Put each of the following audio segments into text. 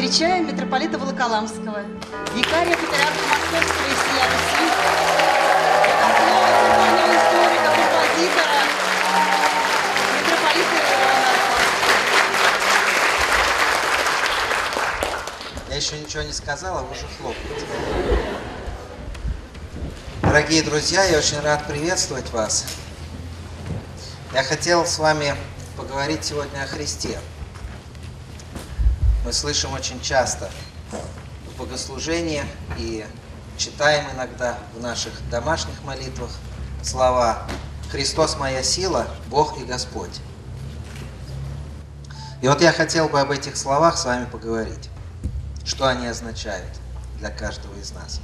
Встречаем митрополита Волоколамского, викария патриарха Московского и всея Руси, богослова, церковного историка, композитора, митрополита Иоанна. Я еще ничего не сказала, вы уже хлопаете. Дорогие друзья, я очень рад приветствовать вас. Я хотел с вами поговорить сегодня о Христе. Мы слышим очень часто в богослужениях и читаем иногда в наших домашних молитвах слова «Христос моя сила, Бог и Господь». И вот я хотел бы об этих словах с вами поговорить. Что они означают для каждого из нас.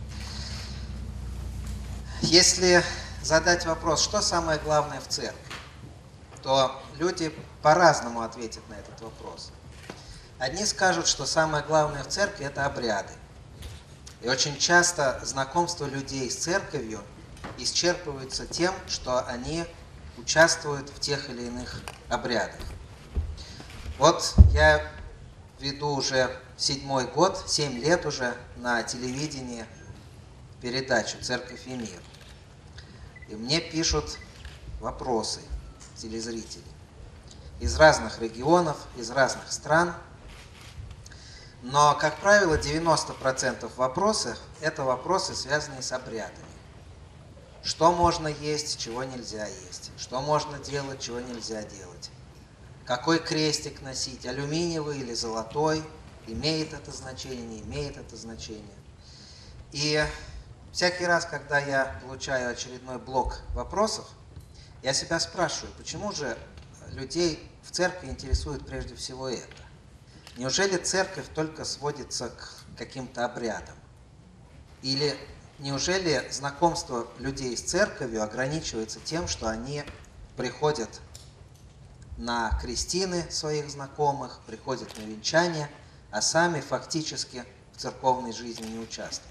Если задать вопрос, что самое главное в церкви, то люди по-разному ответят на этот вопрос. Одни скажут, что самое главное в церкви – это обряды. И очень часто знакомство людей с церковью исчерпывается тем, что они участвуют в тех или иных обрядах. Вот я веду уже 7-й год, 7 лет уже на телевидении передачу «Церковь и мир». И мне пишут вопросы телезрители из разных регионов, из разных стран. Но, как правило, 90% вопросов – это вопросы, связанные с обрядами. Что можно есть, чего нельзя есть? Что можно делать, чего нельзя делать? Какой крестик носить, алюминиевый или золотой? Имеет это значение, не имеет это значение? И всякий раз, когда я получаю очередной блок вопросов, я себя спрашиваю, почему же людей в церкви интересует прежде всего это? Неужели церковь только сводится к каким-то обрядам? Или неужели знакомство людей с церковью ограничивается тем, что они приходят на крестины своих знакомых, приходят на венчания, а сами фактически в церковной жизни не участвуют?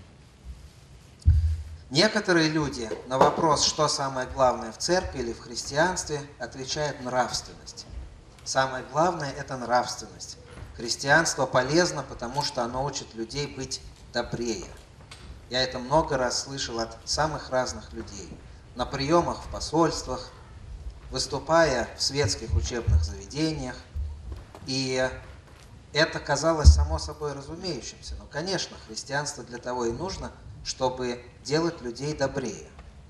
Некоторые люди на вопрос, что самое главное в церкви или в христианстве, отвечают нравственность. Самое главное – это нравственность. Христианство полезно, потому что оно учит людей быть добрее. Я это много раз слышал от самых разных людей. На приемах в посольствах, выступая в светских учебных заведениях. И это казалось само собой разумеющимся. Но, конечно, христианство для того и нужно, чтобы делать людей добрее.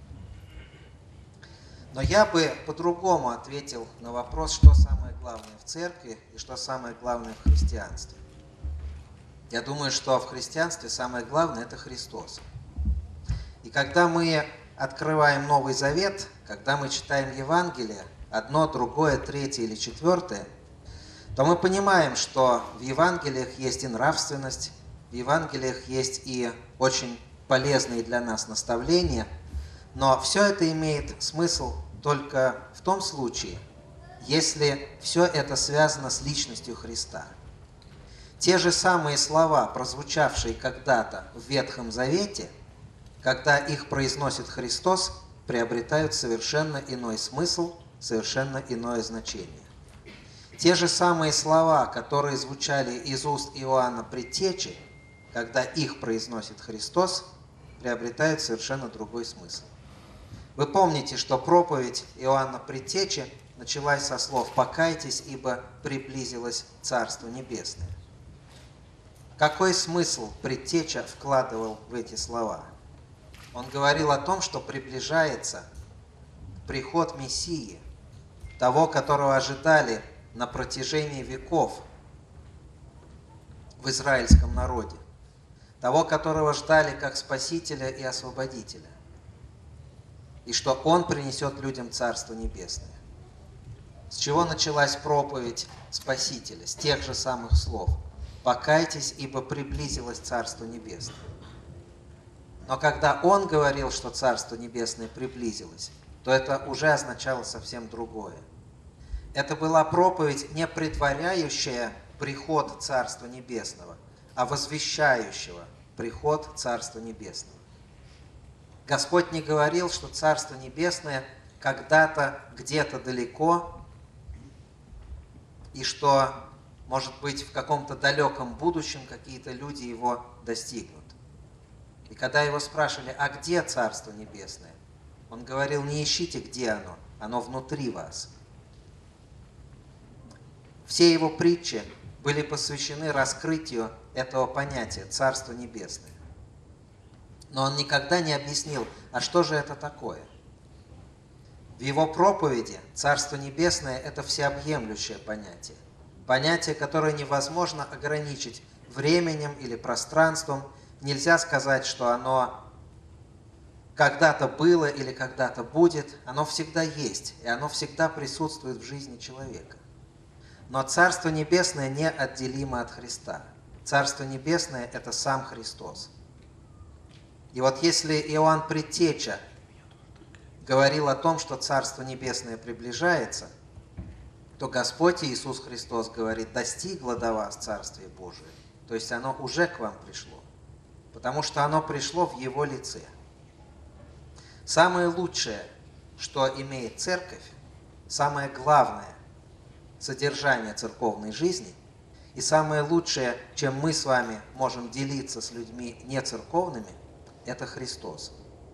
Но я бы по-другому ответил на вопрос, что самое главное в церкви и что самое главное в христианстве. Я думаю, что в христианстве самое главное – это Христос. И когда мы открываем Новый Завет, когда мы читаем Евангелие, одно, другое, третье или четвертое, то мы понимаем, что в Евангелиях есть и нравственность, в Евангелиях есть и очень полезные для нас наставления, но все это имеет смысл только в том случае, если все это связано с личностью Христа. Те же самые слова, прозвучавшие когда-то в Ветхом Завете, когда их произносит Христос, приобретают совершенно иной смысл, совершенно иное значение. Те же самые слова, которые звучали из уст Иоанна Предтечи, когда их произносит Христос, приобретают совершенно другой смысл. Вы помните, что проповедь Иоанна Предтечи началась со слов «Покайтесь, ибо приблизилось Царство Небесное». Какой смысл Предтеча вкладывал в эти слова? Он говорил о том, что приближается приход Мессии, того, которого ожидали на протяжении веков в израильском народе, того, которого ждали как Спасителя и Освободителя, и что Он принесет людям Царство Небесное. С чего началась проповедь Спасителя? С тех же самых слов. «Покайтесь, ибо приблизилось Царство Небесное». Но когда Он говорил, что Царство Небесное приблизилось, то это уже означало совсем другое. Это была проповедь, не претворяющая приход Царства Небесного, а возвещающего приход Царства Небесного. Господь не говорил, что Царство Небесное когда-то где-то далеко, и что может быть, в каком-то далеком будущем какие-то люди его достигнут. И когда его спрашивали, а где Царство Небесное? Он говорил, не ищите, где оно внутри вас. Все его притчи были посвящены раскрытию этого понятия Царство Небесное. Но он никогда не объяснил, а что же это такое? В его проповеди Царство Небесное – это всеобъемлющее понятие. Понятие, которое невозможно ограничить временем или пространством. Нельзя сказать, что оно когда-то было или когда-то будет. Оно всегда есть, и оно всегда присутствует в жизни человека. Но Царство Небесное неотделимо от Христа. Царство Небесное – это сам Христос. И вот если Иоанн Предтеча говорил о том, что Царство Небесное приближается, то Господь Иисус Христос говорит, достигло до вас Царствие Божие. То есть оно уже к вам пришло, потому что оно пришло в Его лице. Самое лучшее, что имеет Церковь, самое главное содержание церковной жизни и самое лучшее, чем мы с вами можем делиться с людьми нецерковными, это Христос.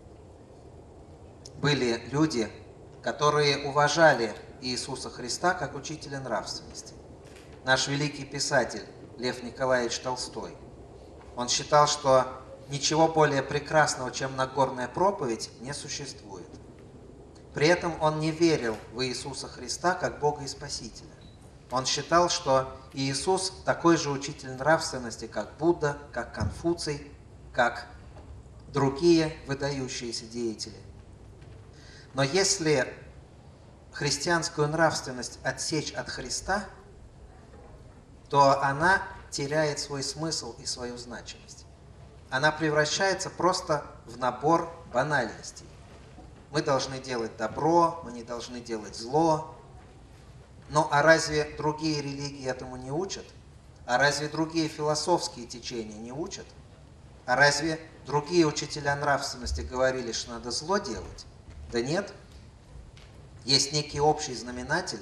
Были люди, которые уважали Иисуса Христа как учителя нравственности. Наш великий писатель Лев Николаевич Толстой, он считал, что ничего более прекрасного, чем Нагорная проповедь, не существует. При этом он не верил в Иисуса Христа как Бога и Спасителя. Он считал, что Иисус такой же учитель нравственности, как Будда, как Конфуций, как другие выдающиеся деятели. Но если христианскую нравственность отсечь от Христа, то она теряет свой смысл и свою значимость. Она превращается просто в набор банальностей. Мы должны делать добро, мы не должны делать зло. Ну а разве другие религии этому не учат? А разве другие философские течения не учат? А разве другие учителя нравственности говорили, что надо зло делать? Да нет. Есть некий общий знаменатель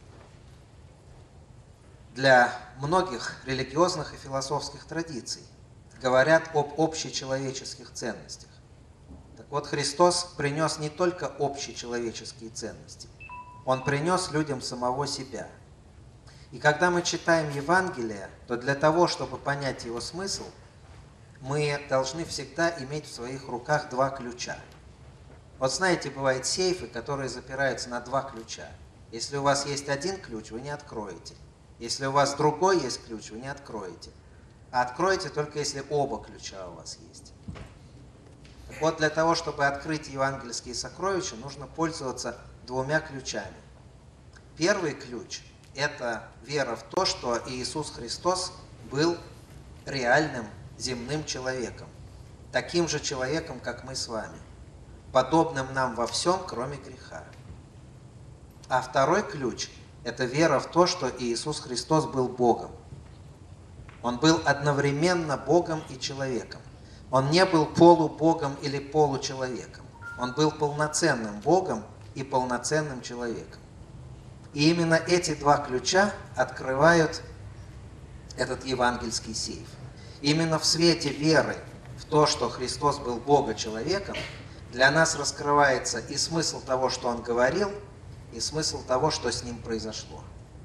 для многих религиозных и философских традиций. Говорят об общечеловеческих ценностях. Так вот, Христос принес не только общечеловеческие ценности. Он принес людям самого себя. И когда мы читаем Евангелие, то для того, чтобы понять его смысл, мы должны всегда иметь в своих руках два ключа. Вот знаете, бывают сейфы, которые запираются на два ключа. Если у вас есть один ключ, вы не откроете. Если у вас другой есть ключ, вы не откроете. А откроете только если оба ключа у вас есть. Так вот, для того, чтобы открыть евангельские сокровища, нужно пользоваться двумя ключами. Первый ключ – это вера в то, что Иисус Христос был реальным земным человеком, таким же человеком, как мы с вами, подобным нам во всем, кроме греха. А второй ключ – это вера в то, что Иисус Христос был Богом. Он был одновременно Богом и человеком. Он не был полубогом или получеловеком. Он был полноценным Богом и полноценным человеком. И именно эти два ключа открывают этот евангельский сейф. Именно в свете веры в то, что Христос был Бога-человеком, для нас раскрывается и смысл того, что Он говорил, и смысл того, что с Ним произошло.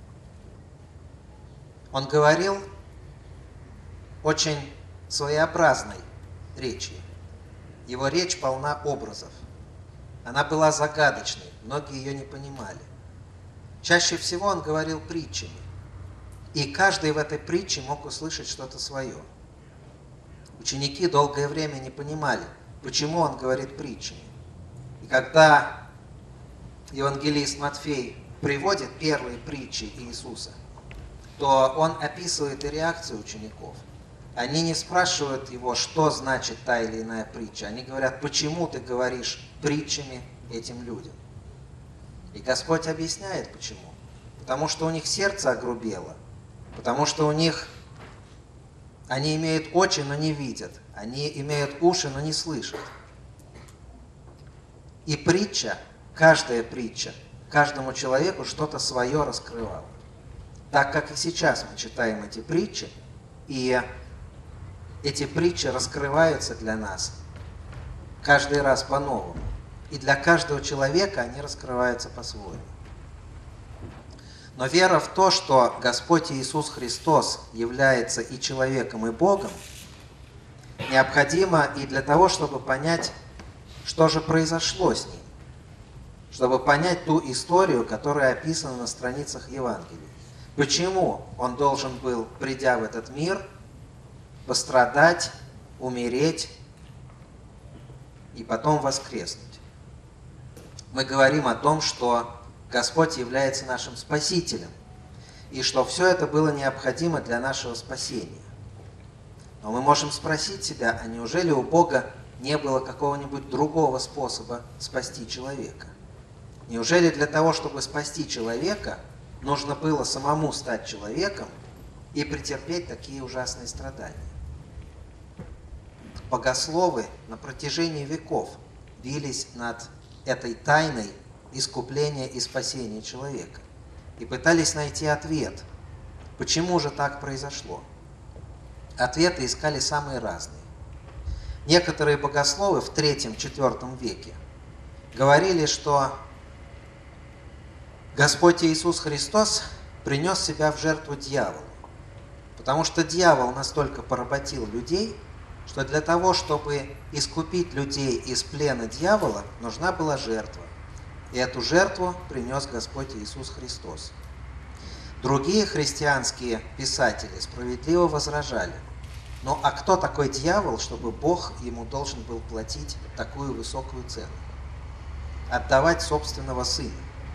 Он говорил очень своеобразной речью. Его речь полна образов. Она была загадочной, многие ее не понимали. Чаще всего он говорил притчами. И каждый в этой притче мог услышать что-то свое. Ученики долгое время не понимали, почему он говорит притчами. И когда евангелист Матфей приводит первые притчи Иисуса, то он описывает и реакцию учеников. Они не спрашивают его, что значит та или иная притча. Они говорят, почему ты говоришь притчами этим людям. И Господь объясняет, почему. Потому что у них сердце огрубело. Потому что они имеют очи, но не видят. Они имеют уши, но не слышат. И притча, каждая притча, каждому человеку что-то свое раскрывала. Так как и сейчас мы читаем эти притчи, и эти притчи раскрываются для нас каждый раз по-новому. И для каждого человека они раскрываются по-своему. Но вера в то, что Господь Иисус Христос является и человеком, и Богом, необходима и для того, чтобы понять, что же произошло с Ним. Чтобы понять ту историю, которая описана на страницах Евангелия. Почему Он должен был, придя в этот мир, пострадать, умереть и потом воскреснуть. Мы говорим о том, что Господь является нашим Спасителем, и что все это было необходимо для нашего спасения. Но мы можем спросить себя, а неужели у Бога не было какого-нибудь другого способа спасти человека? Неужели для того, чтобы спасти человека, нужно было самому стать человеком и претерпеть такие ужасные страдания? Богословы на протяжении веков бились над этой тайной искупления и спасения человека и пытались найти ответ, почему же так произошло. Ответы искали самые разные. Некоторые богословы в III-IV веке говорили, что Господь Иисус Христос принес себя в жертву дьяволу, потому что дьявол настолько поработил людей, что для того, чтобы искупить людей из плена дьявола, нужна была жертва. И эту жертву принес Господь Иисус Христос. Другие христианские писатели справедливо возражали: ну а кто такой дьявол, чтобы Бог ему должен был платить такую высокую цену? Отдавать собственного сына.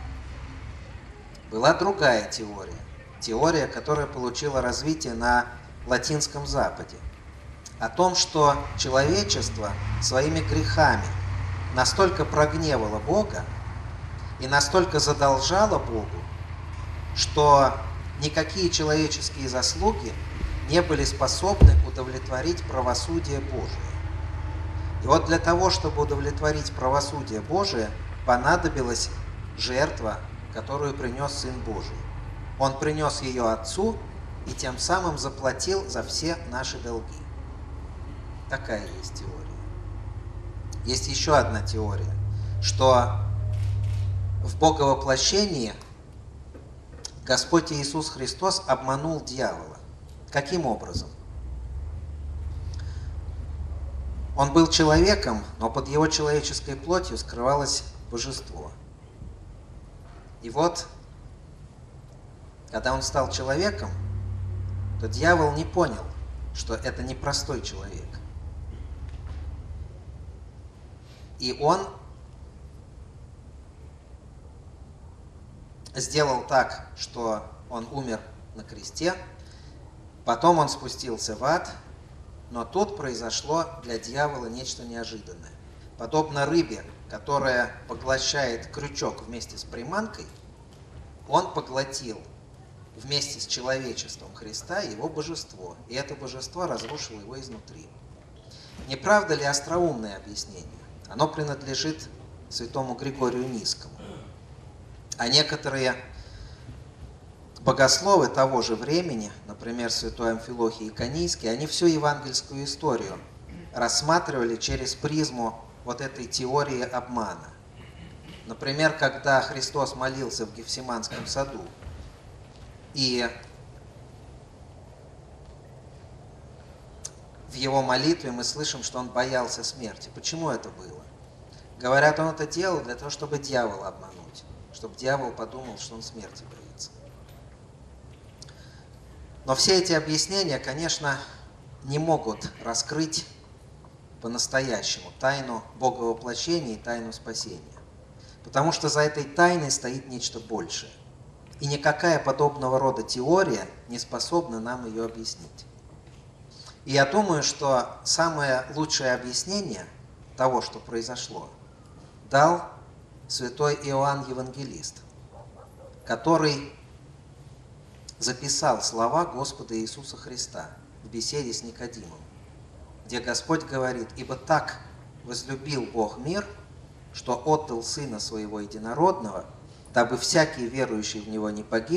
Была другая теория. Теория, которая получила развитие на Латинском Западе. О том, что человечество своими грехами настолько прогневало Бога и настолько задолжало Богу, что никакие человеческие заслуги не были способны удовлетворить правосудие Божие. И вот для того, чтобы удовлетворить правосудие Божие, понадобилась жертва, которую принес Сын Божий. Он принес ее Отцу и тем самым заплатил за все наши долги. Такая есть теория. Есть еще одна теория, что в Боговоплощении Господь Иисус Христос обманул дьявола. Каким образом? Он был человеком, но под его человеческой плотью скрывалось божество. И вот, когда он стал человеком, то дьявол не понял, что это не простой человек. И он сделал так, что он умер на кресте, потом он спустился в ад, но тут произошло для дьявола нечто неожиданное. Подобно рыбе, которая поглощает крючок вместе с приманкой, он поглотил вместе с человечеством Христа его божество, и это божество разрушило его изнутри. Не правда ли остроумное объяснение? Оно принадлежит святому Григорию Низкому. А некоторые богословы того же времени, например, святой Амфилохий Иконийский, они всю евангельскую историю рассматривали через призму вот этой теории обмана. Например, когда Христос молился в Гефсиманском саду, и в его молитве мы слышим, что он боялся смерти. Почему это было? Говорят, он это делал для того, чтобы дьявола обмануть, чтобы дьявол подумал, что он смерти боится. Но все эти объяснения, конечно, не могут раскрыть по-настоящему тайну Боговоплощения и тайну спасения. Потому что за этой тайной стоит нечто большее. И никакая подобного рода теория не способна нам ее объяснить. И я думаю, что самое лучшее объяснение того, что произошло, дал святой Иоанн Евангелист, который записал слова Господа Иисуса Христа в беседе с Никодимом, где Господь говорит: «Ибо так возлюбил Бог мир, что отдал Сына Своего Единородного, дабы всякий верующий в Него не погиб,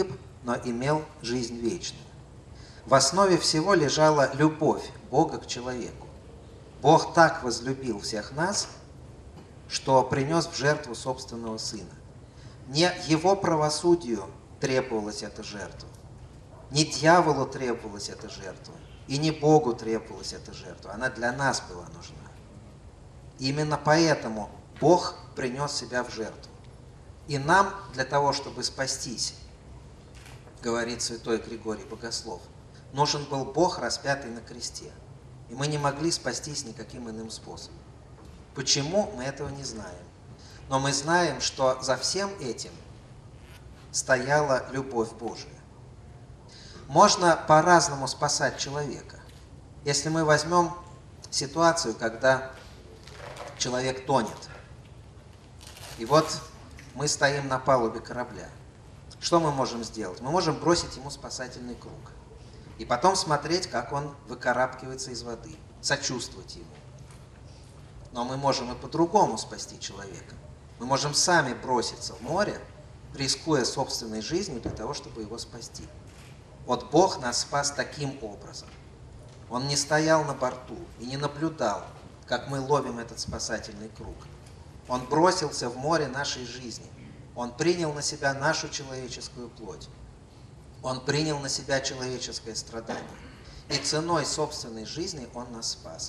но имел жизнь вечную. В основе всего лежала любовь Бога к человеку. Бог так возлюбил всех нас, что принес в жертву собственного Сына. Не Его правосудию требовалась эта жертва, не дьяволу требовалась эта жертва, и не Богу требовалась эта жертва. Она для нас была нужна. Именно поэтому Бог принес себя в жертву. И нам, для того, чтобы спастись, говорит святой Григорий Богослов, нужен был Бог, распятый на кресте. И мы не могли спастись никаким иным способом. Почему, мы этого не знаем. Но мы знаем, что за всем этим стояла любовь Божия. Можно по-разному спасать человека. Если мы возьмем ситуацию, когда человек тонет, и вот мы стоим на палубе корабля, что мы можем сделать? Мы можем бросить ему спасательный круг и потом смотреть, как он выкарабкивается из воды, сочувствовать ему. Но мы можем и по-другому спасти человека. Мы можем сами броситься в море, рискуя собственной жизнью для того, чтобы его спасти. Вот Бог нас спас таким образом. Он не стоял на борту и не наблюдал, как мы ловим этот спасательный круг. Он бросился в море нашей жизни. Он принял на себя нашу человеческую плоть. Он принял на себя человеческое страдание. И ценой собственной жизни Он нас спас.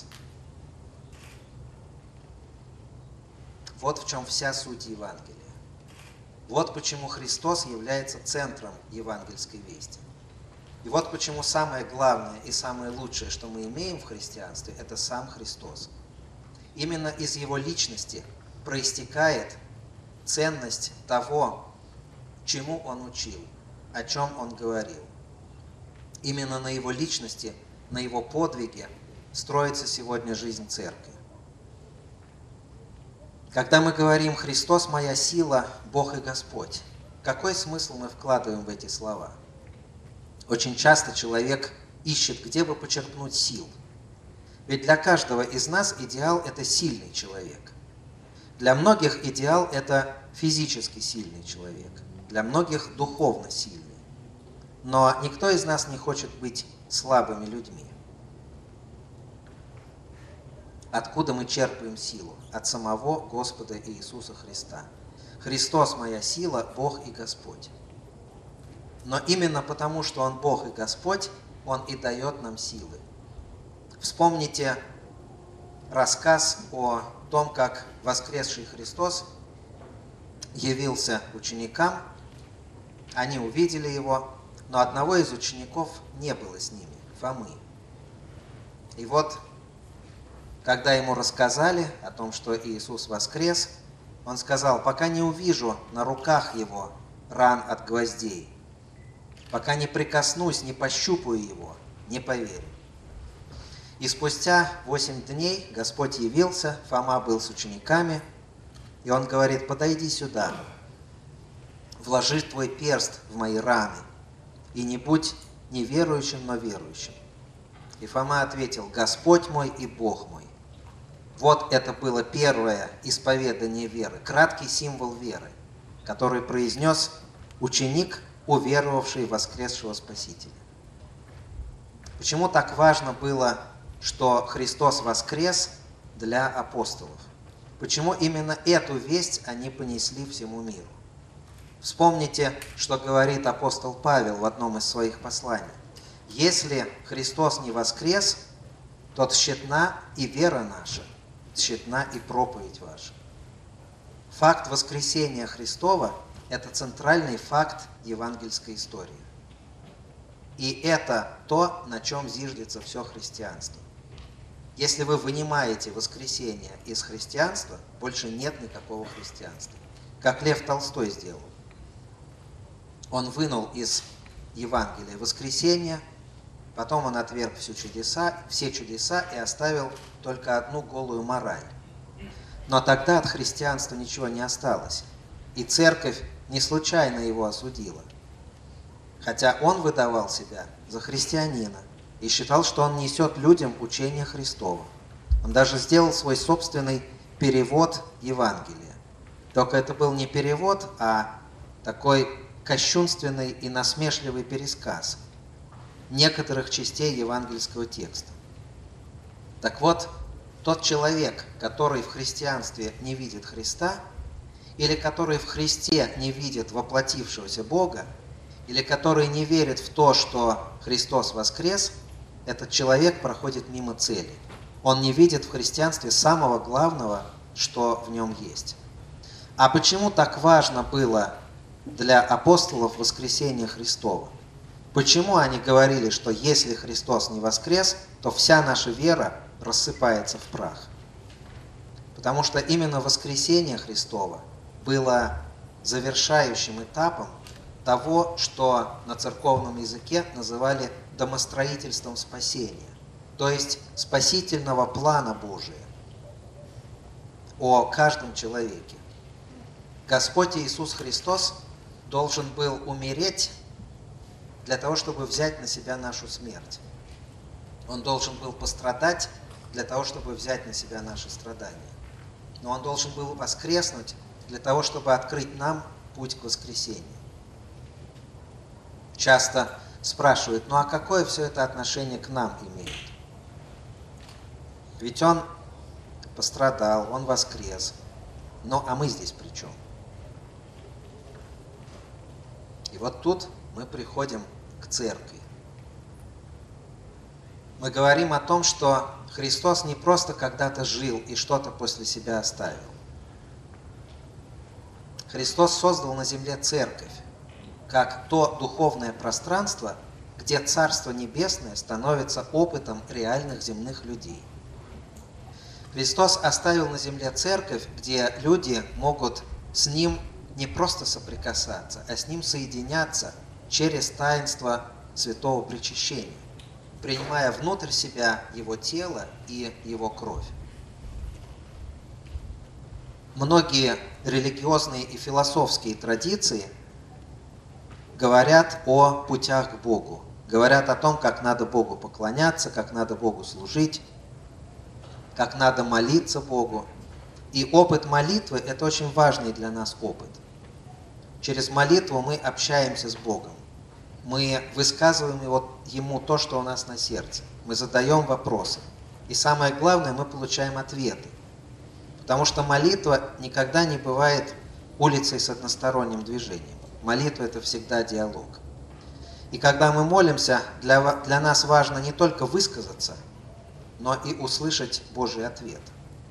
Вот в чем вся суть Евангелия. Вот почему Христос является центром евангельской вести. И вот почему самое главное и самое лучшее, что мы имеем в христианстве, это сам Христос. Именно из Его личности проистекает ценность того, чему Он учил, о чем Он говорил. Именно на Его личности, на Его подвиге строится сегодня жизнь Церкви. Когда мы говорим «Христос – моя сила, Бог и Господь», какой смысл мы вкладываем в эти слова? Очень часто человек ищет, где бы почерпнуть сил. Ведь для каждого из нас идеал – это сильный человек. Для многих идеал – это физически сильный человек, для многих духовно сильный. Но никто из нас не хочет быть слабыми людьми. Откуда мы черпаем силу? От самого Господа Иисуса Христа. Христос – моя сила, Бог и Господь. Но именно потому, что Он Бог и Господь, Он и дает нам силы. Вспомните рассказ о том, как воскресший Христос явился ученикам. Они увидели Его, но одного из учеников не было с ними, Фомы. И вот, когда Ему рассказали о том, что Иисус воскрес, Он сказал: «Пока не увижу на руках Его ран от гвоздей, пока не прикоснусь, не пощупаю Его, не поверю». И спустя 8 дней Господь явился, Фома был с учениками, и Он говорит: «Подойди сюда, вложи твой перст в мои раны, и не будь неверующим, но верующим». И Фома ответил: «Господь мой и Бог мой». Вот это было первое исповедание веры, краткий символ веры, который произнес ученик, уверовавший в воскресшего Спасителя. Почему так важно было, что Христос воскрес для апостолов? Почему именно эту весть они понесли всему миру? Вспомните, что говорит апостол Павел в одном из своих посланий. «Если Христос не воскрес, то тщетна и вера наша, тщетна и проповедь ваша». Факт воскресения Христова – это центральный факт евангельской истории. И это то, на чем зиждется все христианство. Если вы вынимаете воскресение из христианства, больше нет никакого христианства. Как Лев Толстой сделал. Он вынул из Евангелия воскресение, потом он отверг все чудеса и оставил только одну голую мораль. Но тогда от христианства ничего не осталось, и церковь не случайно его осудила. Хотя он выдавал себя за христианина и считал, что он несет людям учение Христово. Он даже сделал свой собственный перевод Евангелия. Только это был не перевод, а такой кощунственный и насмешливый пересказ некоторых частей евангельского текста. Так вот, тот человек, который в христианстве не видит Христа, или который в Христе не видит воплотившегося Бога, или который не верит в то, что Христос воскрес, этот человек проходит мимо цели. Он не видит в христианстве самого главного, что в нем есть. А почему так важно было для апостолов воскресение Христово? Почему они говорили, что если Христос не воскрес, то вся наша вера рассыпается в прах? Потому что именно воскресение Христово было завершающим этапом того, что на церковном языке называли домостроительством спасения, то есть спасительного плана Божия о каждом человеке. Господь Иисус Христос должен был умереть для того, чтобы взять на себя нашу смерть. Он должен был пострадать для того, чтобы взять на себя наши страдания. Но Он должен был воскреснуть для того, чтобы открыть нам путь к воскресению. Часто спрашивают, ну а какое все это отношение к нам имеет? Ведь Он пострадал, Он воскрес. Ну а мы здесь при чем? И вот тут мы приходим к церкви. Мы говорим о том, что Христос не просто когда-то жил и что-то после себя оставил. Христос создал на земле церковь, как то духовное пространство, где Царство Небесное становится опытом реальных земных людей. Христос оставил на земле церковь, где люди могут с Ним не просто соприкасаться, а с Ним соединяться через таинство святого причащения, принимая внутрь себя Его тело и Его кровь. Многие религиозные и философские традиции говорят о путях к Богу, говорят о том, как надо Богу поклоняться, как надо Богу служить, как надо молиться Богу. И опыт молитвы – это очень важный для нас опыт. Через молитву мы общаемся с Богом. Мы высказываем Ему то, что у нас на сердце. Мы задаем вопросы. И самое главное, мы получаем ответы. Потому что молитва никогда не бывает улицей с односторонним движением. Молитва – это всегда диалог. И когда мы молимся, для нас важно не только высказаться, но и услышать Божий ответ.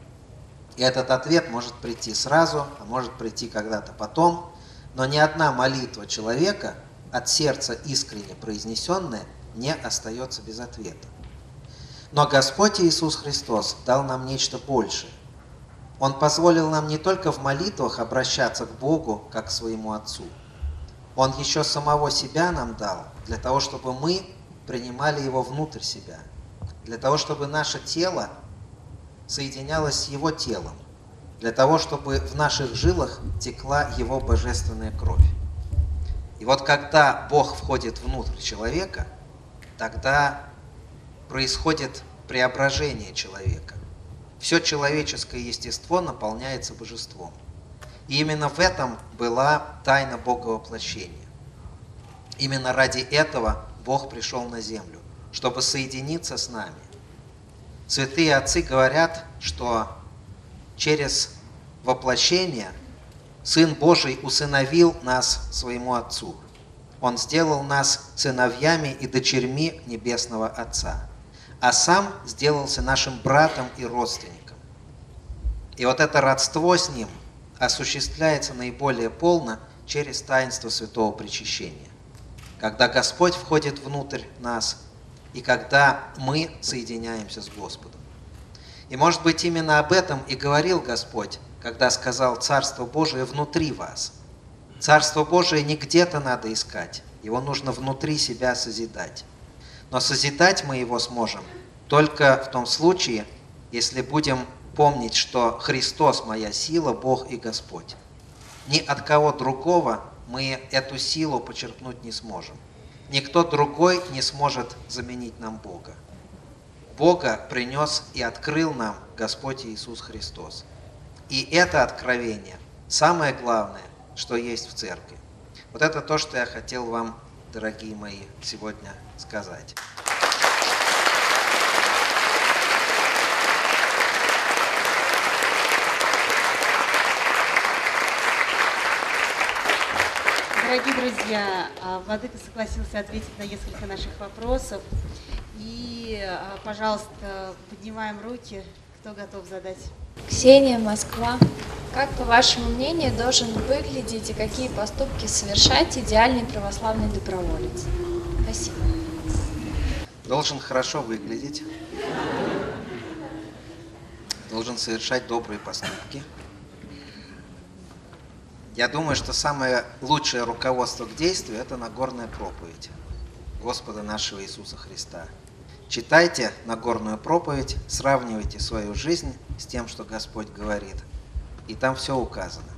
И этот ответ может прийти сразу, а может прийти когда-то потом, но ни одна молитва человека, от сердца искренне произнесенная, не остается без ответа. Но Господь Иисус Христос дал нам нечто большее. Он позволил нам не только в молитвах обращаться к Богу, как к своему Отцу. Он еще самого себя нам дал, для того, чтобы мы принимали Его внутрь себя, для того, чтобы наше тело соединялось с Его телом, для того, чтобы в наших жилах текла Его божественная кровь. И вот когда Бог входит внутрь человека, тогда происходит преображение человека. Все человеческое естество наполняется божеством. И именно в этом была тайна Боговоплощения. Именно ради этого Бог пришел на землю, чтобы соединиться с нами. Святые отцы говорят, что через воплощение Сын Божий усыновил нас своему Отцу. Он сделал нас сыновьями и дочерьми Небесного Отца, а Сам сделался нашим братом и родственником. И вот это родство с Ним осуществляется наиболее полно через таинство святого причащения, когда Господь входит внутрь нас и когда мы соединяемся с Господом. И может быть именно об этом и говорил Господь, когда сказал: «Царство Божие внутри вас». Царство Божие не где-то надо искать, его нужно внутри себя созидать. Но созидать мы его сможем только в том случае, если будем помнить, что Христос моя сила, Бог и Господь. Ни от кого другого мы эту силу почерпнуть не сможем. Никто другой не сможет заменить нам Бога. Бога принес и открыл нам Господь Иисус Христос. И это откровение самое главное, что есть в церкви. Вот это то, что я хотел вам, дорогие мои, сегодня сказать. Дорогие друзья, владыка согласился ответить на несколько наших вопросов. И, пожалуйста, поднимаем руки, кто готов задать. Ксения, Москва. Как, по вашему мнению, должен выглядеть и какие поступки совершать идеальный православный доброволец? Спасибо. Должен хорошо выглядеть, должен совершать добрые поступки. Я думаю, что самое лучшее руководство к действию – это Нагорная проповедь Господа нашего Иисуса Христа. Читайте Нагорную проповедь, сравнивайте свою жизнь с тем, что Господь говорит, и там все указано.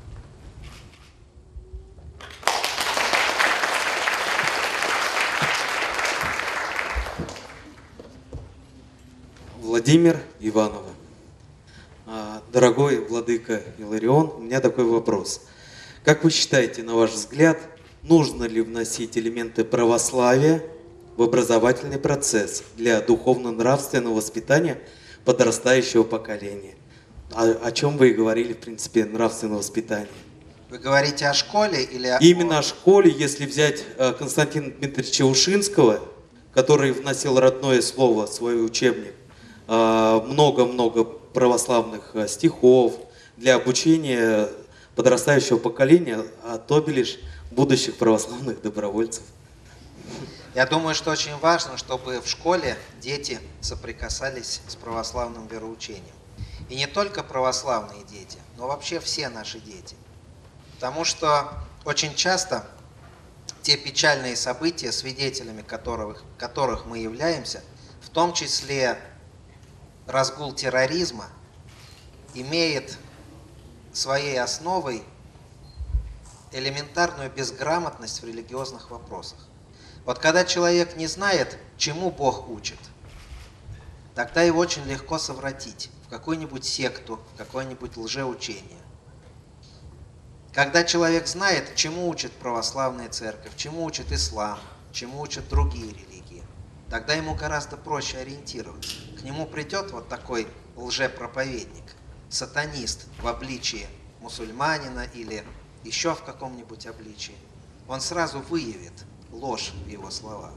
Владимир Иванова. Дорогой владыка Иларион, у меня такой вопрос. Как вы считаете, на ваш взгляд, нужно ли вносить элементы православия в образовательный процесс для духовно-нравственного воспитания подрастающего поколения? О чем вы и говорили, в принципе, нравственное воспитание. Вы говорите о школе или Именно о школе, если взять Константина Дмитриевича Ушинского, который вносил родное слово в свой учебник, много-много православных стихов для обучения подрастающего поколения, а то лишь будущих православных добровольцев. Я думаю, что очень важно, чтобы в школе дети соприкасались с православным вероучением. И не только православные дети, но вообще все наши дети. Потому что очень часто те печальные события, свидетелями которых мы являемся, в том числе разгул терроризма, имеет своей основой элементарную безграмотность в религиозных вопросах. Вот когда человек не знает, чему Бог учит, тогда его очень легко совратить в какую-нибудь секту, в какое-нибудь лжеучение. Когда человек знает, чему учит православная церковь, чему учит ислам, чему учат другие религии, тогда ему гораздо проще ориентироваться. К нему придет вот такой лжепроповедник, сатанист в обличии мусульманина или еще в каком-нибудь обличии. Он сразу выявит ложь в его словах.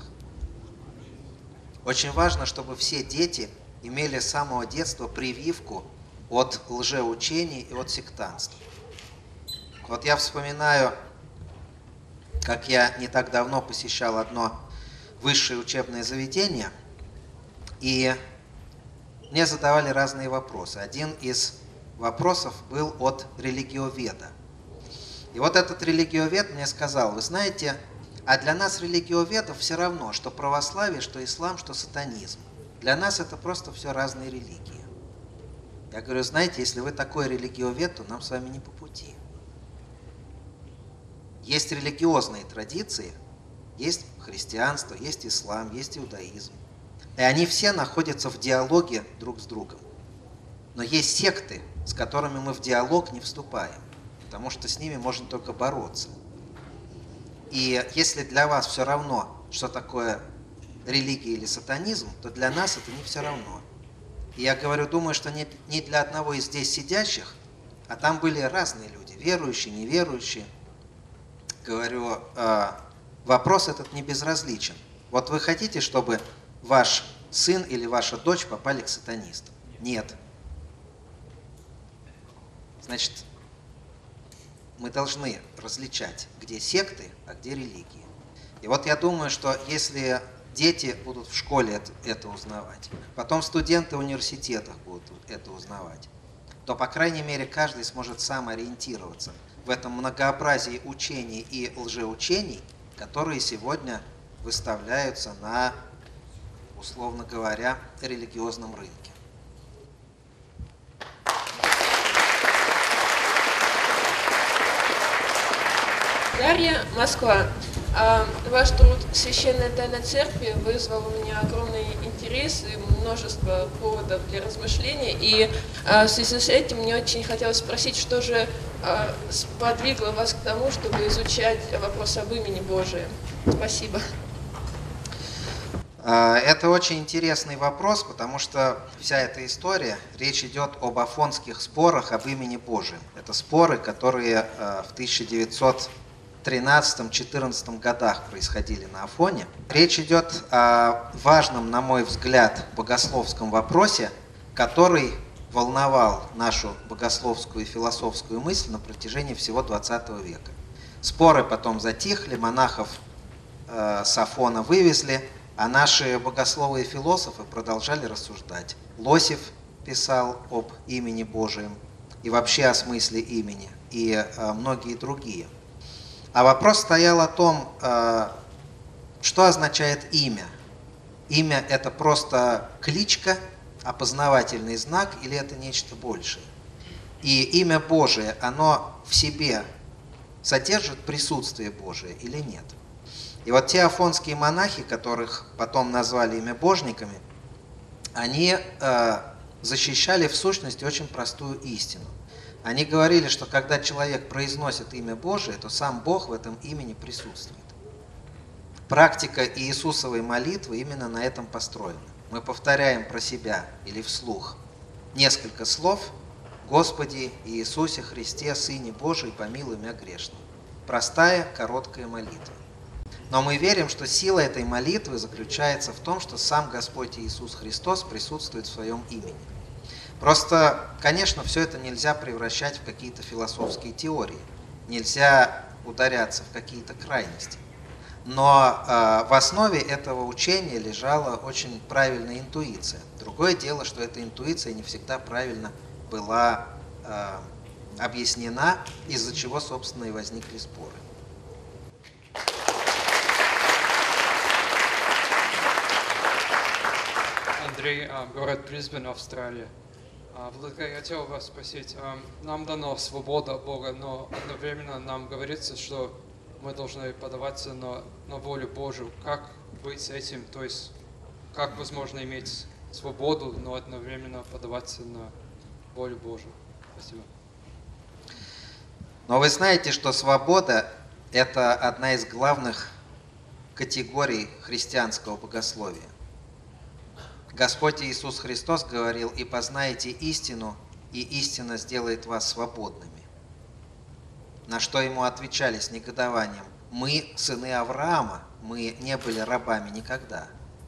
Очень важно, чтобы все дети имели с самого детства прививку от лжеучений и от сектантства. Вот я вспоминаю, как я не так давно посещал одно высшее учебное заведение, и мне задавали разные вопросы. Один из вопросов был от религиоведа. И вот этот религиовед мне сказал: вы знаете, а для нас, религиоведов, все равно, что православие, что ислам, что сатанизм. Для нас это просто все разные религии. Я говорю: знаете, если вы такой религиовед, то нам с вами не по пути. Есть религиозные традиции, есть христианство, есть ислам, есть иудаизм. И они все находятся в диалоге друг с другом. Но есть секты, с которыми мы в диалог не вступаем, потому что с ними можно только бороться. И если для вас все равно, что такое религия или сатанизм, то для нас это не все равно. И я говорю, думаю, что не для одного из здесь сидящих, а там были разные люди, верующие, неверующие. Говорю, вопрос этот не безразличен. Вот вы хотите, чтобы ваш сын или ваша дочь попали к сатанистам? Нет. Значит, мы должны различать, где секты, а где религии. И вот я думаю, что если дети будут в школе это узнавать, потом студенты в университетах будут это узнавать, то, по крайней мере, каждый сможет сам ориентироваться в этом многообразии учений и лжеучений, которые сегодня выставляются на, условно говоря, религиозном рынке. Дарья, Москва. Ваш труд «Священная тайна церкви» вызвал у меня огромный интерес и множество поводов для размышления. И в связи с этим мне очень хотелось спросить, что же сподвигло вас к тому, чтобы изучать вопрос об имени Божием. Спасибо. Это очень интересный вопрос, потому что вся эта история, речь идет об афонских спорах об имени Божием. Это споры, которые в 1913-14 годах происходили на Афоне. Речь идет о важном, на мой взгляд, богословском вопросе, который волновал нашу богословскую и философскую мысль на протяжении всего 20 века. Споры потом затихли, монахов с Афона вывезли, а наши богословы и философы продолжали рассуждать. Лосев писал об имени Божием и вообще о смысле имени, и многие другие. А вопрос стоял о том, что означает имя. Имя – это просто кличка, опознавательный знак, или это нечто большее? И имя Божие, оно в себе содержит присутствие Божие или нет? И вот те афонские монахи, которых потом назвали имябожниками, они защищали в сущности очень простую истину. Они говорили, что когда человек произносит имя Божие, то сам Бог в этом имени присутствует. Практика Иисусовой молитвы именно на этом построена. Мы повторяем про себя или вслух несколько слов: «Господи Иисусе Христе, Сыне Божий, помилуй меня грешного». Простая, короткая молитва. Но мы верим, что сила этой молитвы заключается в том, что сам Господь Иисус Христос присутствует в своем имени. Просто, конечно, все это нельзя превращать в какие-то философские теории, нельзя ударяться в какие-то крайности. Но в основе этого учения лежала очень правильная интуиция. Другое дело, что эта интуиция не всегда правильно была объяснена, из-за чего, собственно, и возникли споры. Андрей, город Брисбен, Австралия. Владыка, я хотел вас спросить, нам дана свобода от Бога, но одновременно нам говорится, что мы должны подаваться на волю Божию. Как быть с этим? То есть, как возможно иметь свободу, но одновременно подаваться на волю Божию? Спасибо. Но вы знаете, что свобода – это одна из главных категорий христианского богословия. Господь Иисус Христос говорил: «И познаете истину, и истина сделает вас свободными». На что ему отвечали с негодованием: «Мы сыны Авраама, мы не были рабами никогда».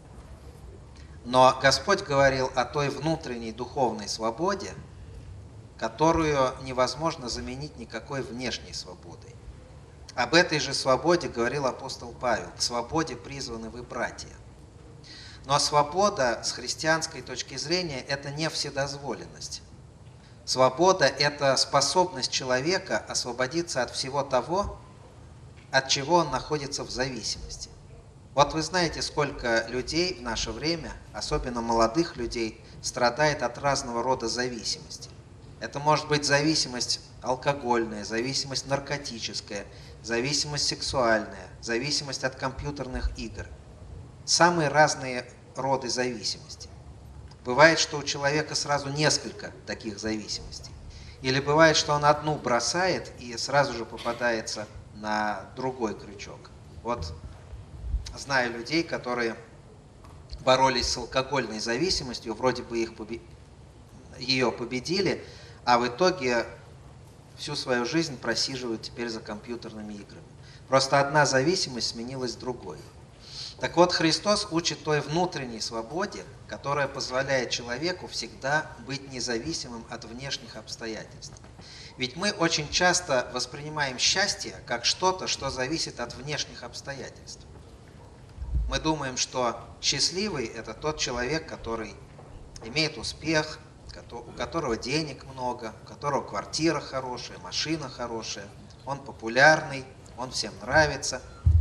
Но Господь говорил о той внутренней духовной свободе, которую невозможно заменить никакой внешней свободой. Об этой же свободе говорил апостол Павел: «К свободе призваны вы, братья». Но свобода с христианской точки зрения – это не вседозволенность. Свобода – это способность человека освободиться от всего того, от чего он находится в зависимости. Вот вы знаете, сколько людей в наше время, особенно молодых людей, страдает от разного рода зависимости. Это может быть зависимость алкогольная, зависимость наркотическая, зависимость сексуальная, зависимость от компьютерных игр. Самые разные роды зависимости. Бывает, что у человека сразу несколько таких зависимостей. Или бывает, что он одну бросает и сразу же попадается на другой крючок. Вот знаю людей, которые боролись с алкогольной зависимостью, вроде бы ее победили, а в итоге всю свою жизнь просиживают теперь за компьютерными играми. Просто одна зависимость сменилась другой. Так вот, Христос учит той внутренней свободе, которая позволяет человеку всегда быть независимым от внешних обстоятельств. Ведь мы очень часто воспринимаем счастье как что-то, что зависит от внешних обстоятельств. Мы думаем, что счастливый – это тот человек, который имеет успех, у которого денег много, у которого квартира хорошая, машина хорошая, он популярный, он всем нравится.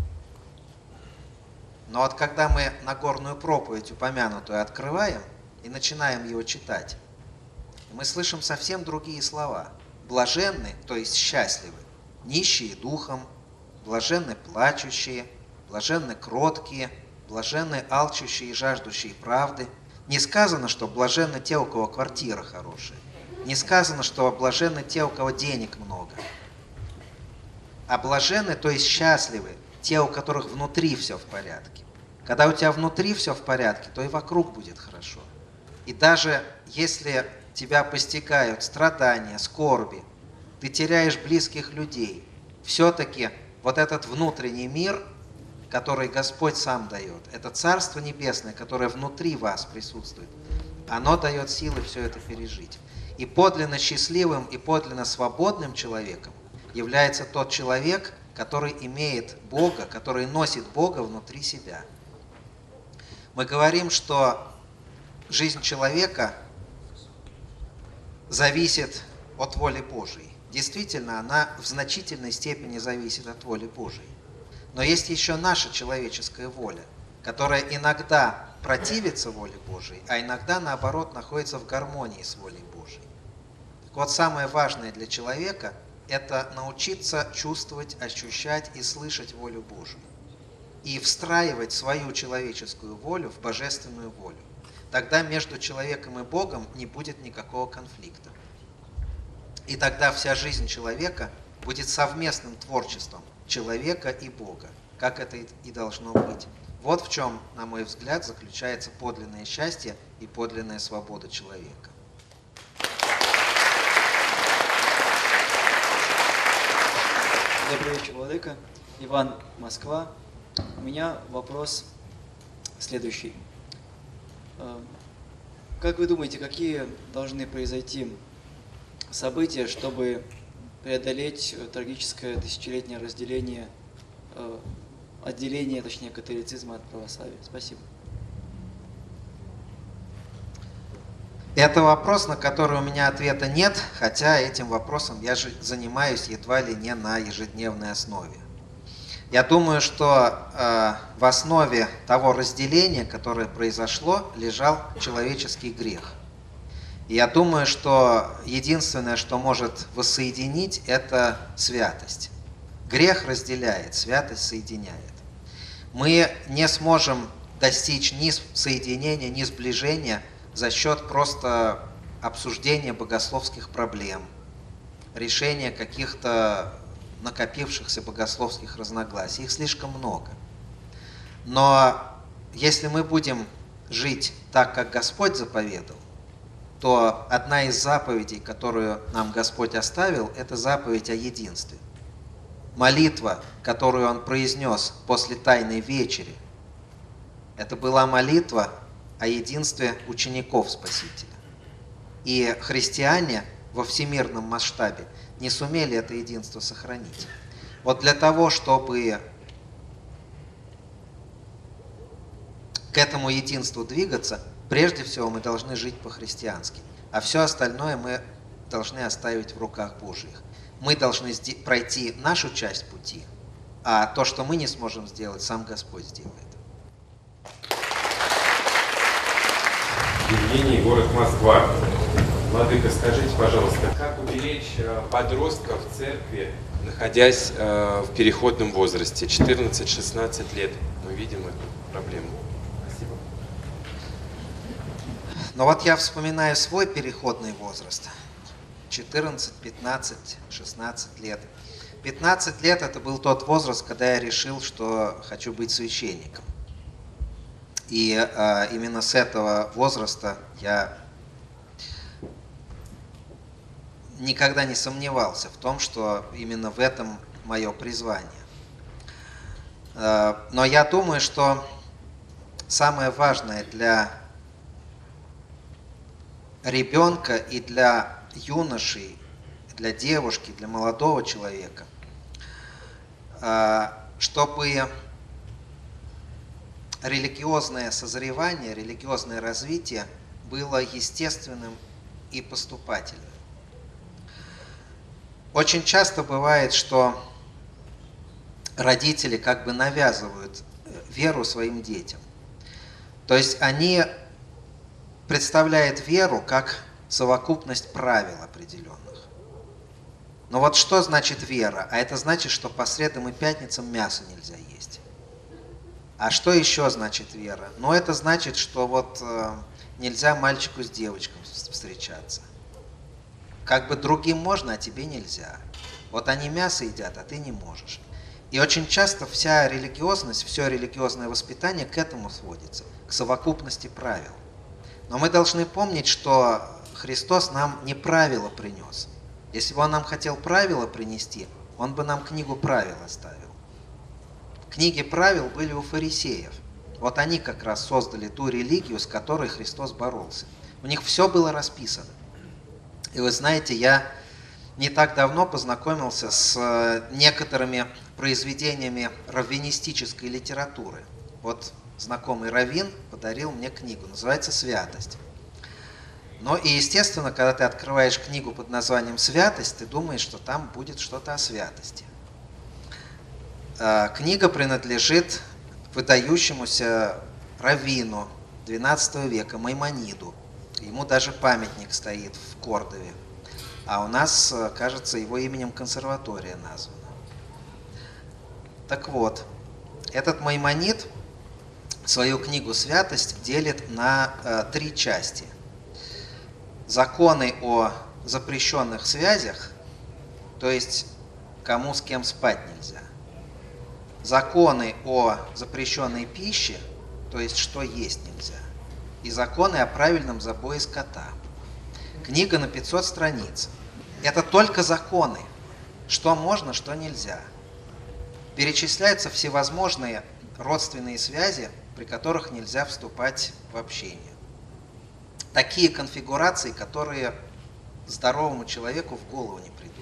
Но вот когда мы Нагорную проповедь упомянутую открываем и начинаем его читать, мы слышим совсем другие слова. Блаженны, то есть счастливы, нищие духом, блаженны плачущие, блаженны кроткие, блаженны алчущие и жаждущие правды. Не сказано, что блаженны те, у кого квартира хорошая. Не сказано, что блаженны те, у кого денег много. А блаженны, то есть счастливы, те, у которых внутри все в порядке. Когда у тебя внутри все в порядке, то и вокруг будет хорошо. И даже если тебя постигают страдания, скорби, ты теряешь близких людей, все-таки вот этот внутренний мир, который Господь сам дает, это Царство Небесное, которое внутри вас присутствует, оно дает силы все это пережить. И подлинно счастливым и подлинно свободным человеком является тот человек, который имеет Бога, который носит Бога внутри себя. Мы говорим, что жизнь человека зависит от воли Божией. Действительно, она в значительной степени зависит от воли Божией. Но есть еще наша человеческая воля, которая иногда противится воле Божией, а иногда, наоборот, находится в гармонии с волей Божией. Так вот, самое важное для человека – это научиться чувствовать, ощущать и слышать волю Божию. И встраивать свою человеческую волю в божественную волю. Тогда между человеком и Богом не будет никакого конфликта. И тогда вся жизнь человека будет совместным творчеством человека и Бога, как это и должно быть. Вот в чем, на мой взгляд, заключается подлинное счастье и подлинная свобода человека. Добрый вечер, Владыка. Иван, Москва. У меня вопрос следующий. Как вы думаете, какие должны произойти события, чтобы преодолеть трагическое тысячелетнее отделение, точнее, католицизма от православия? Спасибо. Это вопрос, на который у меня ответа нет, хотя этим вопросом я же занимаюсь едва ли не на ежедневной основе. Я думаю, что в основе того разделения, которое произошло, лежал человеческий грех. И я думаю, что единственное, что может воссоединить, это святость. Грех разделяет, святость соединяет. Мы не сможем достичь ни соединения, ни сближения за счет просто обсуждения богословских проблем, решения каких-то накопившихся богословских разногласий. Их слишком много. Но если мы будем жить так, как Господь заповедал, то одна из заповедей, которую нам Господь оставил, это заповедь о единстве. Молитва, которую Он произнес после Тайной Вечери, это была молитва о единстве учеников Спасителя. И христиане во всемирном масштабе не сумели это единство сохранить. Вот для того, чтобы к этому единству двигаться, прежде всего мы должны жить по-христиански, а все остальное мы должны оставить в руках Божьих. Мы должны пройти нашу часть пути, а то, что мы не сможем сделать, сам Господь сделает. Евгений, город Москва. Владыка, скажите, пожалуйста, как уберечь подростков в церкви, находясь в переходном возрасте, 14-16 лет? Мы видим эту проблему. Спасибо. Но вот я вспоминаю свой переходный возраст. 14, 15, 16 лет. 15 лет это был тот возраст, когда я решил, что хочу быть священником. И именно с этого возраста я никогда не сомневался в том, что именно в этом мое призвание. Но я думаю, что самое важное для ребенка и для юноши, для девушки, для молодого человека, чтобы религиозное созревание, религиозное развитие было естественным и поступательным. Очень часто бывает, что родители как бы навязывают веру своим детям. То есть они представляют веру как совокупность правил определенных. Но вот что значит вера? А это значит, что по средам и пятницам мясо нельзя есть. А что еще значит вера? Ну, это значит, что вот нельзя мальчику с девочкой встречаться. Как бы другим можно, а тебе нельзя. Вот они мясо едят, а ты не можешь. И очень часто вся религиозность, все религиозное воспитание к этому сводится, к совокупности правил. Но мы должны помнить, что Христос нам не правила принес. Если бы Он нам хотел правила принести, Он бы нам книгу правил оставил. Книги правил были у фарисеев. Вот они как раз создали ту религию, с которой Христос боролся. У них все было расписано. И вы знаете, я не так давно познакомился с некоторыми произведениями раввинистической литературы. Вот знакомый раввин подарил мне книгу, называется «Святость». Ну и естественно, когда ты открываешь книгу под названием «Святость», ты думаешь, что там будет что-то о святости. Книга принадлежит выдающемуся раввину XII века Маймониду. Ему даже памятник стоит в Кордове. А у нас, кажется, его именем консерватория названа. Так вот, этот Маймонид свою книгу «Святость» делит на 3 части. Законы о запрещенных связях, то есть кому с кем спать нельзя. Законы о запрещенной пище, то есть что есть нельзя. И законы о правильном забое скота. Книга на 500 страниц. Это только законы. Что можно, что нельзя. Перечисляются всевозможные родственные связи, при которых нельзя вступать в общение. Такие конфигурации, которые здоровому человеку в голову не придут.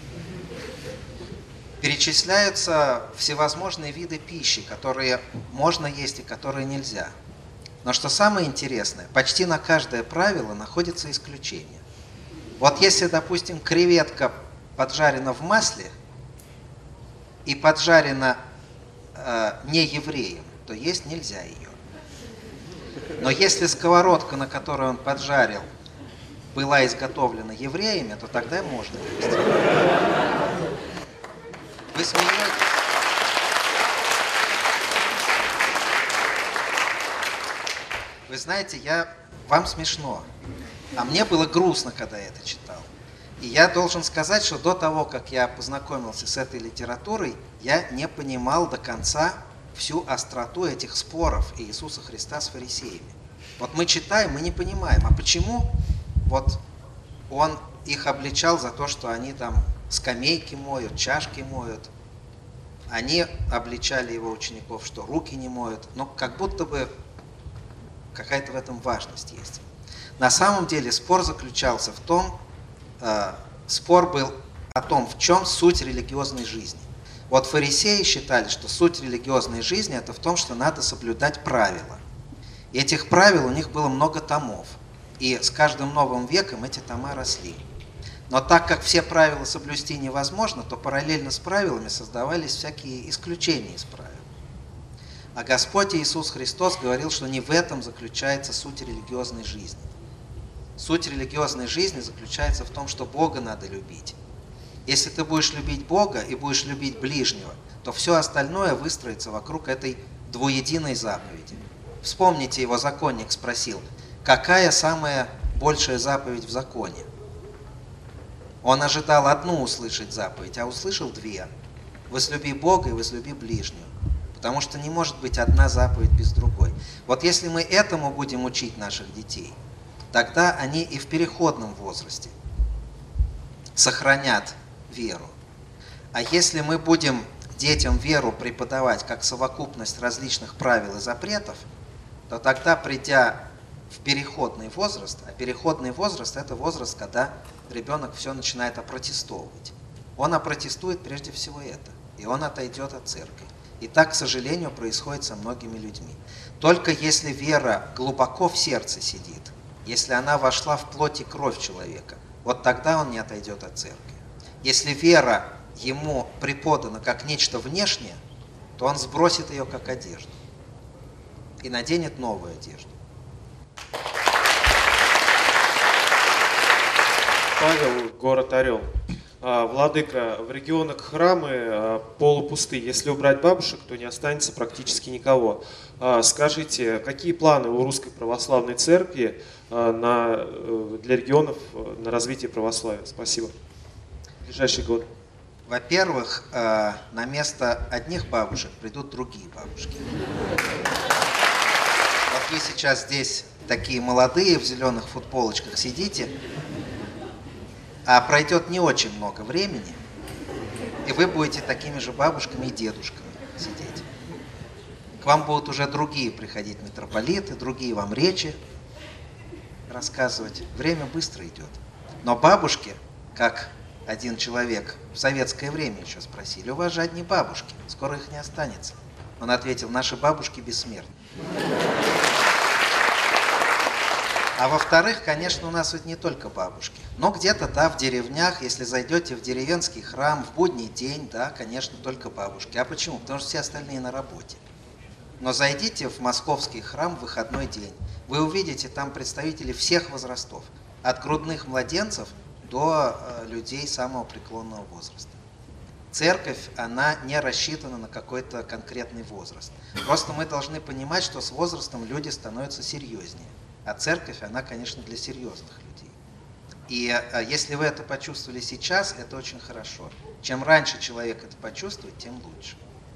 Перечисляются всевозможные виды пищи, которые можно есть и которые нельзя. Но что самое интересное, почти на каждое правило находится исключение. Вот если, допустим, креветка поджарена в масле и поджарена не евреем, то есть нельзя ее. Но если сковородка, на которую он поджарил, была изготовлена евреями, то тогда можно есть. Вы смеетесь? Вы знаете, вам смешно, а мне было грустно, когда я это читал. И я должен сказать, что до того, как я познакомился с этой литературой, я не понимал до конца всю остроту этих споров Иисуса Христа с фарисеями. Вот мы читаем, мы не понимаем, а почему вот Он их обличал за то, что они там скамейки моют, чашки моют. Они обличали Его учеников, что руки не моют. Но как будто бы какая-то в этом важность есть. На самом деле спор заключался в том, спор был о том, в чем суть религиозной жизни. Вот фарисеи считали, что суть религиозной жизни это в том, что надо соблюдать правила. И этих правил у них было много томов. И с каждым новым веком эти тома росли. Но так как все правила соблюсти невозможно, то параллельно с правилами создавались всякие исключения из правил. А Господь Иисус Христос говорил, что не в этом заключается суть религиозной жизни. Суть религиозной жизни заключается в том, что Бога надо любить. Если ты будешь любить Бога и будешь любить ближнего, то все остальное выстроится вокруг этой двуединой заповеди. Вспомните, его законник спросил, какая самая большая заповедь в законе? Он ожидал одну услышать заповедь, а услышал 2. Возлюби Бога и возлюби ближнего. Потому что не может быть одна заповедь без другой. Вот если мы этому будем учить наших детей, тогда они и в переходном возрасте сохранят веру. А если мы будем детям веру преподавать как совокупность различных правил и запретов, то тогда, придя в переходный возраст, а переходный возраст – это возраст, когда ребенок все начинает опротестовывать. Он опротестует прежде всего это, и он отойдет от церкви. И так, к сожалению, происходит со многими людьми. Только если вера глубоко в сердце сидит, если она вошла в плоть и кровь человека, вот тогда он не отойдет от церкви. Если вера ему преподана как нечто внешнее, то он сбросит ее как одежду и наденет новую одежду. Павел, город Орел. Владыка, в регионах храмы полупусты. Если убрать бабушек, то не останется практически никого. Скажите, какие планы у Русской Православной Церкви для регионов на развитие православия? Спасибо. В ближайший год. Во-первых, на место одних бабушек придут другие бабушки. Вот вы сейчас здесь такие молодые в зеленых футболочках сидите, а пройдет не очень много времени, и вы будете такими же бабушками и дедушками сидеть. К вам будут уже другие приходить митрополиты, другие вам речи рассказывать. Время быстро идет. Но бабушки, как один человек в советское время еще спросили: у вас же одни бабушки, скоро их не останется. Он ответил: наши бабушки бессмертны. А во-вторых, конечно, у нас ведь не только бабушки. Но где-то, да, в деревнях, если зайдете в деревенский храм в будний день, да, конечно, только бабушки. А почему? Потому что все остальные на работе. Но зайдите в московский храм в выходной день. Вы увидите там представителей всех возрастов. От грудных младенцев до людей самого преклонного возраста. Церковь, она не рассчитана на какой-то конкретный возраст. Просто мы должны понимать, что с возрастом люди становятся серьезнее. А церковь, она, конечно, для серьезных людей. И если вы это почувствовали сейчас, это очень хорошо. Чем раньше человек это почувствует, тем лучше.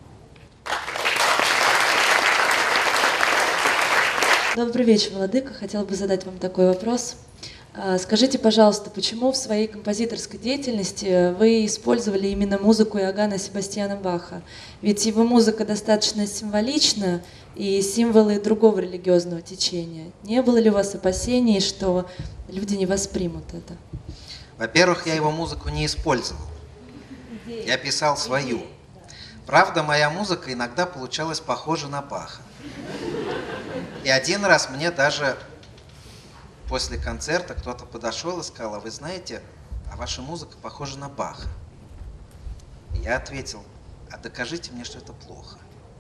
Добрый вечер, Владыка. Хотела бы задать вам такой вопрос. Скажите, пожалуйста, почему в своей композиторской деятельности вы использовали именно музыку Иоганна Себастьяна Баха? Ведь его музыка достаточно символична и символы другого религиозного течения. Не было ли у вас опасений, что люди не воспримут это? Во-первых, я его музыку не использовал. Я писал свою. Правда, моя музыка иногда получалась похожа на Баха. И один раз мне даже после концерта кто-то подошел и сказал: а вы знаете, а ваша музыка похожа на Баха. И я ответил: а докажите мне, что это плохо.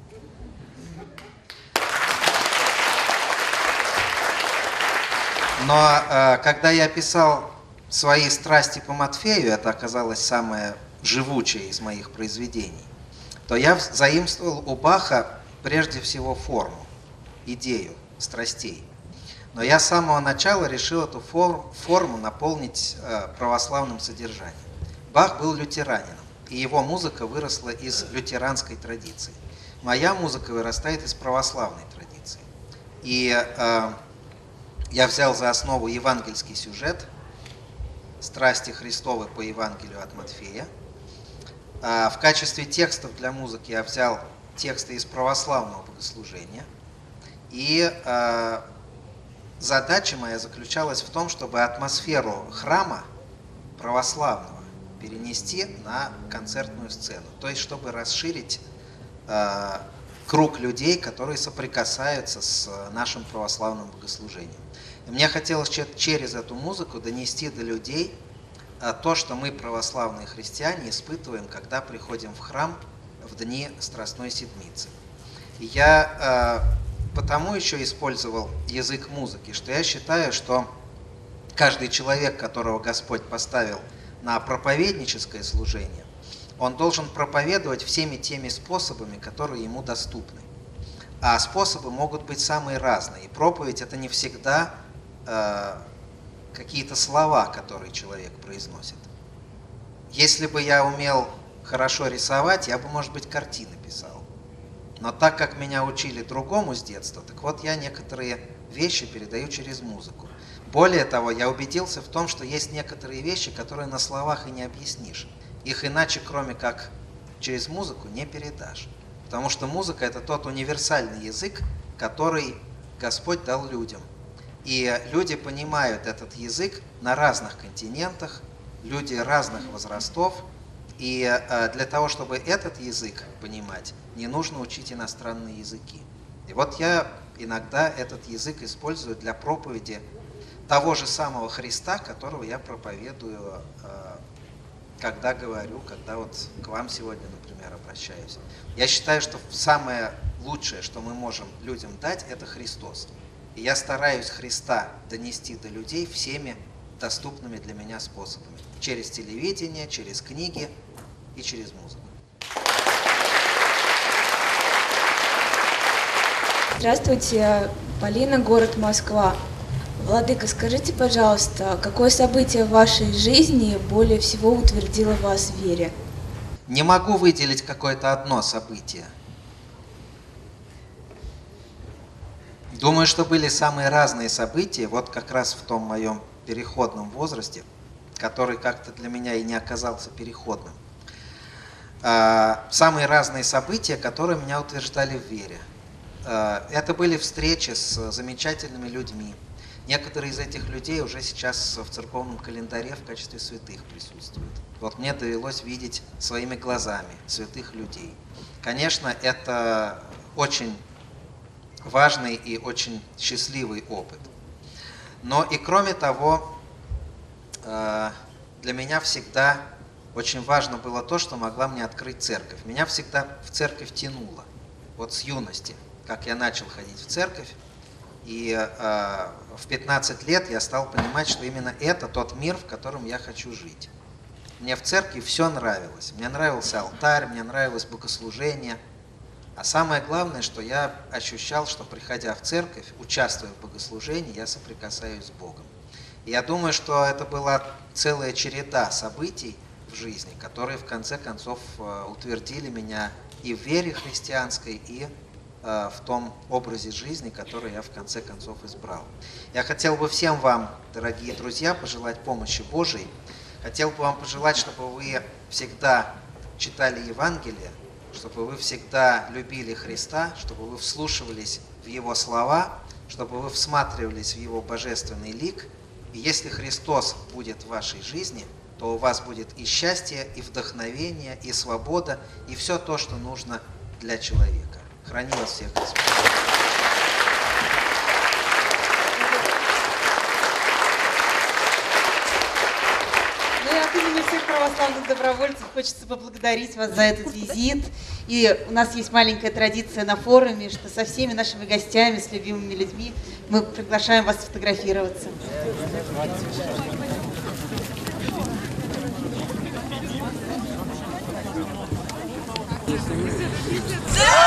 Но когда я писал свои страсти по Матфею, это оказалось самое живучее из моих произведений, то я заимствовал у Баха прежде всего форму, идею страстей. Но я с самого начала решил эту форму наполнить православным содержанием. Бах был лютеранином, и его музыка выросла из лютеранской традиции. Моя музыка вырастает из православной традиции. И я взял за основу евангельский сюжет «Страсти Христовы по Евангелию от Матфея». В качестве текстов для музыки я взял тексты из православного богослужения. И задача моя заключалась в том, чтобы атмосферу храма православного перенести на концертную сцену. То есть, чтобы расширить круг людей, которые соприкасаются с нашим православным богослужением. И мне хотелось через эту музыку донести до людей то, что мы, православные христиане, испытываем, когда приходим в храм в дни Страстной Седмицы. И я потому еще использовал язык музыки, что я считаю, что каждый человек, которого Господь поставил на проповедническое служение, он должен проповедовать всеми теми способами, которые ему доступны. А способы могут быть самые разные. И проповедь — это не всегда какие-то слова, которые человек произносит. Если бы я умел хорошо рисовать, я бы, может быть, картины писал. Но так как меня учили другому с детства, так вот я некоторые вещи передаю через музыку. Более того, я убедился в том, что есть некоторые вещи, которые на словах и не объяснишь. Их иначе, кроме как через музыку, не передашь. Потому что музыка — это тот универсальный язык, который Господь дал людям. И люди понимают этот язык на разных континентах, люди разных возрастов. И для того, чтобы этот язык понимать, не нужно учить иностранные языки. И вот я иногда этот язык использую для проповеди того же самого Христа, которого я проповедую, когда говорю, когда вот к вам сегодня, например, обращаюсь. Я считаю, что самое лучшее, что мы можем людям дать, это Христос. И я стараюсь Христа донести до людей всеми доступными для меня способами. через телевидение, через книги и через музыку. Здравствуйте, Полина, город Москва. Владыка, скажите, пожалуйста, какое событие в вашей жизни более всего утвердило вас в вере? Не могу выделить какое-то одно событие. Думаю, что были самые разные события, вот как раз в том моем переходном возрасте, который как-то для меня и не оказался переходным. Самые разные события, которые меня утверждали в вере. Это были встречи с замечательными людьми. Некоторые из этих людей уже сейчас в церковном календаре в качестве святых присутствуют. Вот мне довелось видеть своими глазами святых людей. Конечно, это очень важный и очень счастливый опыт. Но и кроме того, для меня всегда очень важно было то, что могла мне открыть церковь. Меня всегда в церковь тянуло. Вот с юности, как я начал ходить в церковь, и в 15 лет я стал понимать, что именно это тот мир, в котором я хочу жить. Мне в церкви все нравилось. Мне нравился алтарь, мне нравилось богослужение. А самое главное, что я ощущал, что приходя в церковь, участвуя в богослужении, я соприкасаюсь с Богом. И я думаю, что это была целая череда событий в жизни, которые в конце концов утвердили меня и в вере христианской, и в том образе жизни, который я в конце концов избрал. Я хотел бы всем вам, дорогие друзья, пожелать помощи Божией. Хотел бы вам пожелать, чтобы вы всегда читали Евангелие, чтобы вы всегда любили Христа, чтобы вы вслушивались в Его слова, чтобы вы всматривались в Его божественный лик. И если Христос будет в вашей жизни, то у вас будет и счастье, и вдохновение, и свобода, и все то, что нужно для человека. Храни вас всех Господь. Ну и от имени всех православных добровольцев хочется поблагодарить вас за этот визит. И у нас есть маленькая традиция на форуме, что со всеми нашими гостями, с любимыми людьми мы приглашаем вас сфотографироваться. Да!